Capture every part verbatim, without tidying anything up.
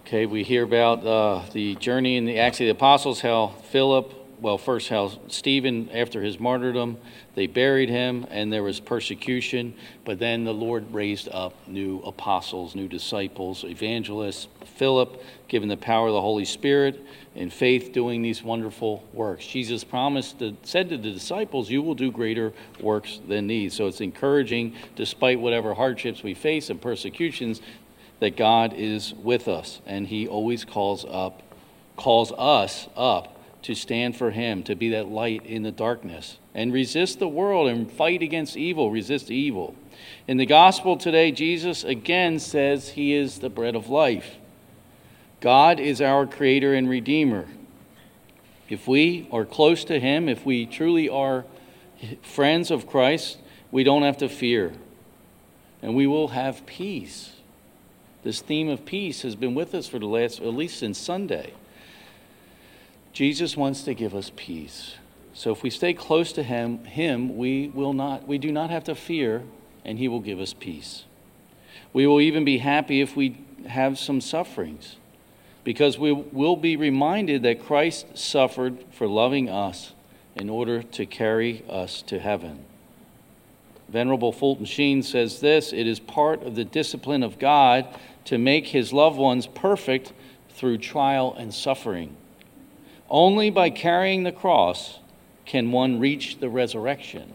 Okay, we hear about uh, the journey in the Acts of the Apostles, how Philip, well, first how Stephen, after his martyrdom, they buried him and there was persecution, but then the Lord raised up new apostles, new disciples, evangelists, Philip, given the power of the Holy Spirit, in faith doing these wonderful works. Jesus promised, to, said to the disciples, you will do greater works than these. So it's encouraging, despite whatever hardships we face and persecutions, that God is with us, and he always calls up, calls us up to stand for him, to be that light in the darkness, and resist the world and fight against evil, resist evil. In the gospel today, Jesus again says he is the bread of life. God is our creator and redeemer. If we are close to him, if we truly are friends of Christ, we don't have to fear, and we will have peace. This theme of peace has been with us for the last, at least since Sunday. Jesus wants to give us peace. So if we stay close to him, him, we will not, we do not have to fear, and he will give us peace. We will even be happy if we have some sufferings, because we will be reminded that Christ suffered for loving us in order to carry us to heaven. Venerable Fulton Sheen says this: it is part of the discipline of God to make his loved ones perfect through trial and suffering. Only by carrying the cross can one reach the resurrection.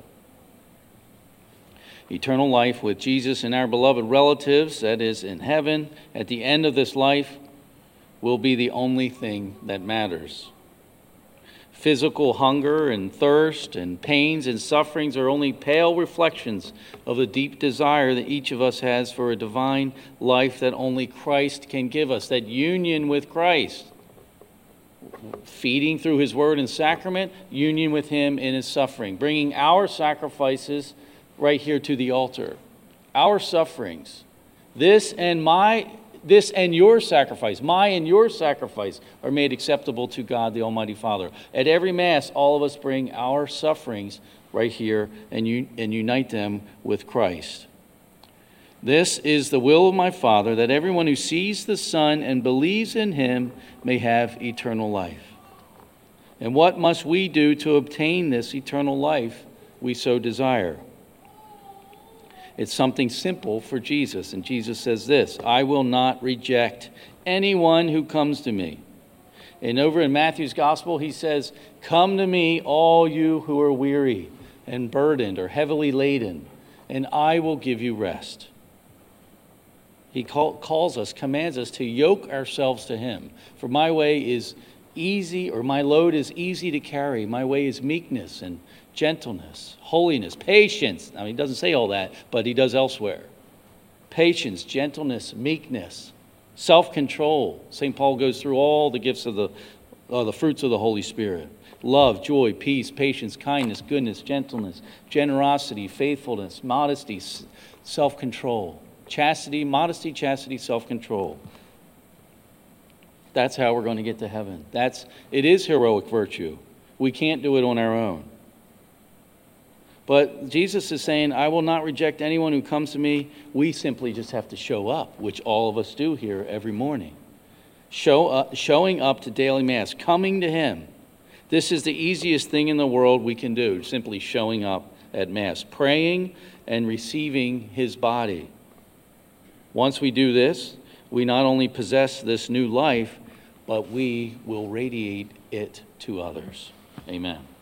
Eternal life with Jesus and our beloved relatives, that is, in heaven, at the end of this life, will be the only thing that matters. Physical hunger and thirst and pains and sufferings are only pale reflections of the deep desire that each of us has for a divine life that only Christ can give us, that union with Christ. Feeding through his word and sacrament, union with him in his suffering, bringing our sacrifices right here to the altar. Our sufferings, this and my This and your sacrifice, my and your sacrifice, are made acceptable to God the Almighty Father. At every Mass, all of us bring our sufferings right here and, un- and unite them with Christ. This is the will of my Father, that everyone who sees the Son and believes in him may have eternal life. And what must we do to obtain this eternal life we so desire? It's something simple for Jesus. And Jesus says this: I will not reject anyone who comes to me. And over in Matthew's gospel, he says, come to me, all you who are weary and burdened or heavily laden, and I will give you rest. He call, calls us, commands us to yoke ourselves to him. For my way is easy, or my load is easy to carry. My way is meekness and gentleness, holiness, patience. Now, he doesn't say all that, but he does elsewhere. Patience, gentleness, meekness, self-control. Saint Paul goes through all the gifts of the, uh, the fruits of the Holy Spirit. Love, joy, peace, patience, kindness, goodness, gentleness, generosity, faithfulness, modesty, self-control. Chastity, modesty, chastity, self-control. That's how we're going to get to heaven. That's, it is heroic virtue. We can't do it on our own. But Jesus is saying, I will not reject anyone who comes to me. We simply just have to show up, which all of us do here every morning. Show up, showing up to daily Mass, coming to him. This is the easiest thing in the world we can do, simply showing up at Mass, praying and receiving his body. Once we do this, we not only possess this new life, but we will radiate it to others. Amen.